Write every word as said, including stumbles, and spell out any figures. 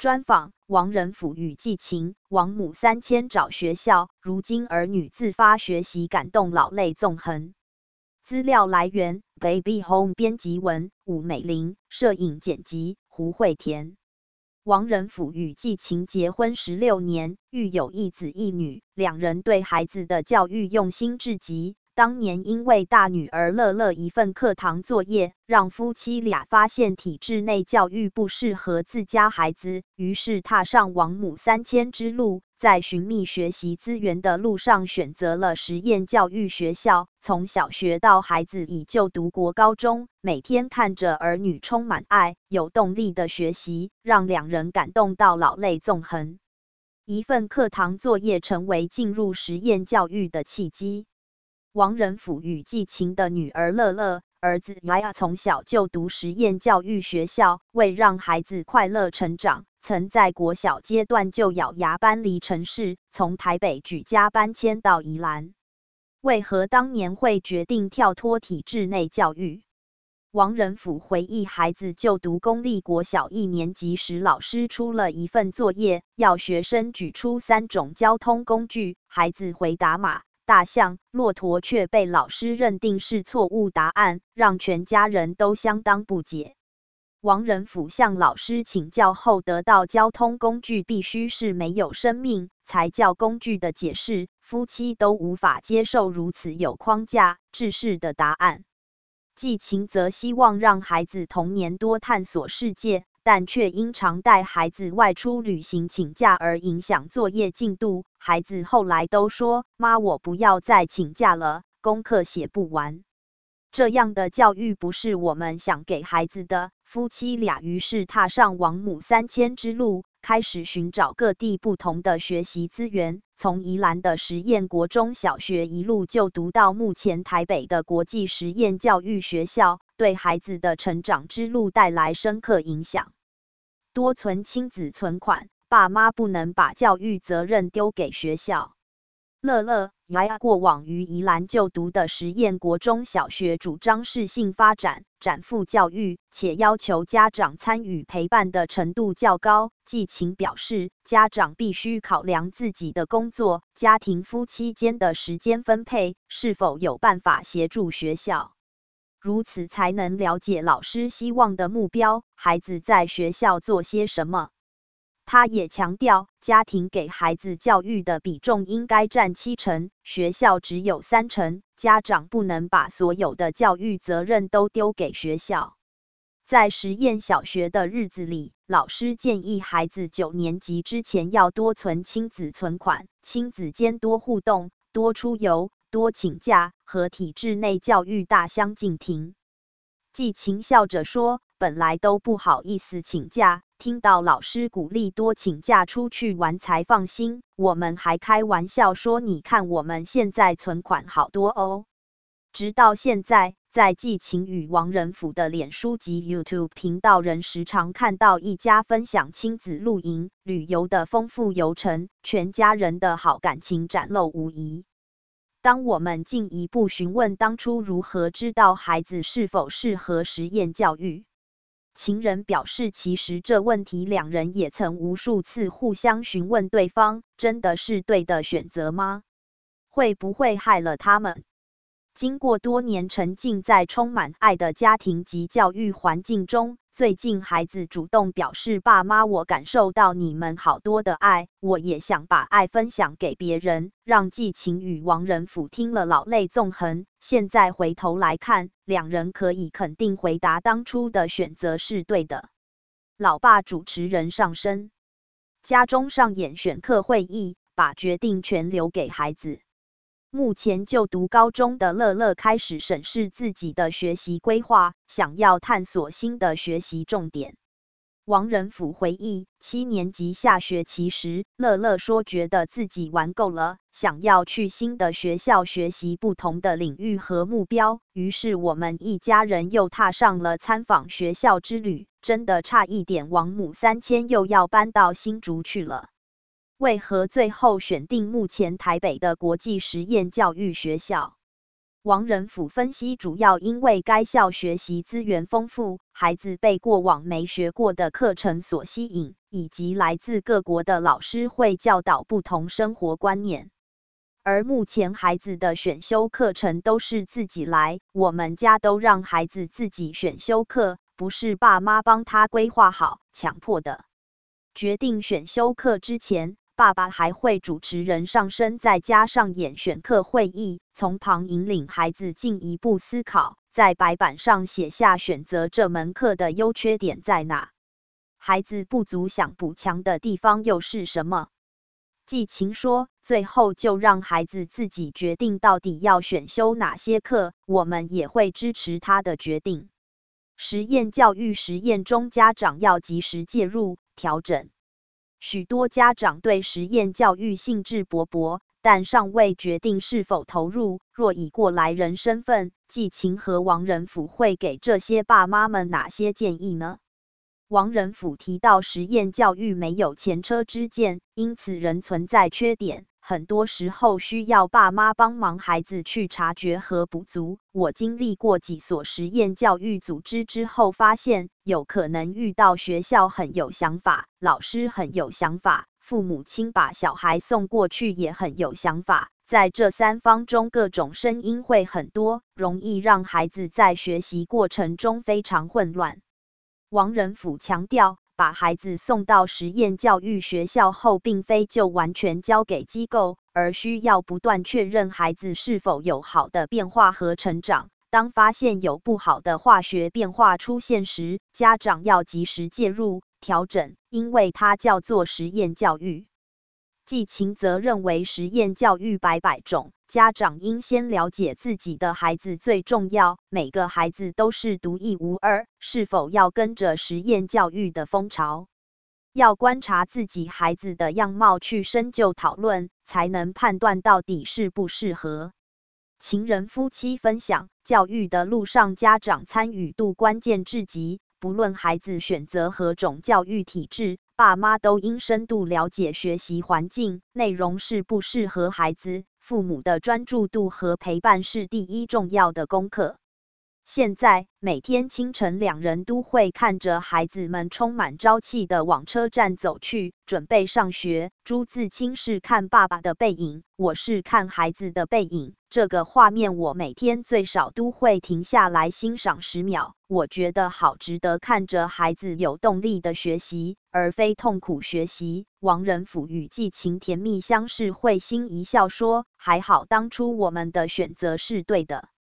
专访王仁甫与季晴，王母三迁找学校，如今儿女自发学习，感动老泪纵横。资料来源 Baby Home 编辑文武美玲，摄影剪辑胡慧田。王仁甫与季晴结婚十六年，育有一子一女，两人对孩子的教育用心至极。当年因为大女儿乐乐一份课堂作业，让夫妻俩发现体制内教育不适合自家孩子，于是踏上王母三迁之路，在寻觅学习资源的路上选择了实验教育学校。从小学到孩子已就读国高中，每天看着儿女充满爱、有动力的学习，让两人感动到老泪纵横。一份课堂作业成为进入实验教育的契机。王仁甫与季晴的女儿乐乐、儿子雅雅从小就读实验教育学校，为让孩子快乐成长，曾在国小阶段就咬牙搬离城市，从台北举家搬迁到宜兰。为何当年会决定跳脱体制内教育？王仁甫回忆，孩子就读公立国小一年级时，老师出了一份作业，要学生举出三种交通工具，孩子回答马、大象、骆驼，却被老师认定是错误答案，让全家人都相当不解。王仁甫向老师请教后，得到交通工具必须是没有生命才叫工具的解释，夫妻都无法接受如此有框架、制式的答案。季晴则希望让孩子童年多探索世界，但却因常带孩子外出旅行请假而影响作业进度。孩子后来都说：“妈，我不要再请假了，功课写不完。”这样的教育不是我们想给孩子的。夫妻俩于是踏上王母三迁之路，开始寻找各地不同的学习资源，从宜兰的实验国中小学一路就读到目前台北的国际实验教育学校，对孩子的成长之路带来深刻影响。多存亲子存款，爸妈不能把教育责任丢给学校。乐乐、雅雅过往于宜兰就读的实验国中小学主张适性发展、展附教育，且要求家长参与陪伴的程度较高。季晴表示，家长必须考量自己的工作、家庭、夫妻间的时间分配，是否有办法协助学校，如此才能了解老师希望的目标，孩子在学校做些什么。他也强调，家庭给孩子教育的比重应该占七成，学校只有三成，家长不能把所有的教育责任都丢给学校。在实验小学的日子里，老师建议孩子九年级之前要多存亲子存款，亲子间多互动、多出游、多请假，和体制内教育大相径庭。季晴笑着说，本来都不好意思请假，听到老师鼓励多请假出去玩才放心。我们还开玩笑说，你看我们现在存款好多哦。直到现在，在季晴与王仁甫的脸书及 YouTube 频道，仍时常看到一家分享亲子露营、旅游的丰富游程，全家人的好感情展露无遗。当我们进一步询问当初如何知道孩子是否适合实验教育，情人表示，其实这问题两人也曾无数次互相询问对方，真的是对的选择吗？会不会害了他们？经过多年沉浸在充满爱的家庭及教育环境中，最近孩子主动表示，爸妈，我感受到你们好多的爱，我也想把爱分享给别人，让季晴与王仁甫听了老泪纵横。现在回头来看，两人可以肯定回答当初的选择是对的。老爸主持人上身，家中上演选课会议，把决定权留给孩子。目前就读高中的乐乐开始审视自己的学习规划，想要探索新的学习重点。王仁甫回忆，七年级下学期时，乐乐说觉得自己玩够了，想要去新的学校学习不同的领域和目标，于是我们一家人又踏上了参访学校之旅。真的差一点，王母三迁又要搬到新竹去了。为何最后选定目前台北的国际实验教育学校？ 王仁甫分析，主要因为该校学习资源丰富，孩子被过往没学过的课程所吸引，以及来自各国的老师会教导不同生活观念。而目前孩子的选修课程都是自己来，我们家都让孩子自己选修课，不是爸妈帮他规划好，强迫的。决定选修课之前，爸爸还会主持人上身，再加上演选课会议，从旁引领孩子进一步思考，在白板上写下选择这门课的优缺点在哪，孩子不足想补强的地方又是什么。季晴说，最后就让孩子自己决定到底要选修哪些课，我们也会支持他的决定。实验教育实验中，家长要及时介入调整。许多家长对实验教育兴致勃勃，但尚未决定是否投入。若以过来人身份，季晴和王仁甫会给这些爸妈们哪些建议呢？王仁甫提到，实验教育没有前车之鉴，因此仍存在缺点，很多时候需要爸妈帮忙孩子去察觉和补足。我经历过几所实验教育组织之后，发现有可能遇到学校很有想法，老师很有想法，父母亲把小孩送过去也很有想法，在这三方中各种声音会很多，容易让孩子在学习过程中非常混乱。王仁甫强调，把孩子送到实验教育学校后，并非就完全交给机构，而需要不断确认孩子是否有好的变化和成长。当发现有不好的化学变化出现时，家长要及时介入调整，因为它叫做实验教育。季晴则认为，实验教育百百种，家长应先了解自己的孩子最重要，每个孩子都是独一无二，是否要跟着实验教育的风潮？要观察自己孩子的样貌去深究讨论，才能判断到底适不适合。情人夫妻分享，教育的路上家长参与度关键至极，不论孩子选择何种教育体制，爸妈都应深度了解学习环境，内容适不适合孩子，父母的专注度和陪伴是第一重要的功课。现在，每天清晨两人都会看着孩子们充满朝气地往车站走去，准备上学。朱自清是看爸爸的背影，我是看孩子的背影。这个画面我每天最少都会停下来欣赏十秒，我觉得好值得看着孩子有动力的学习，而非痛苦学习。王仁甫与季晴甜蜜相视，会心一笑说，还好当初我们的选择是对的。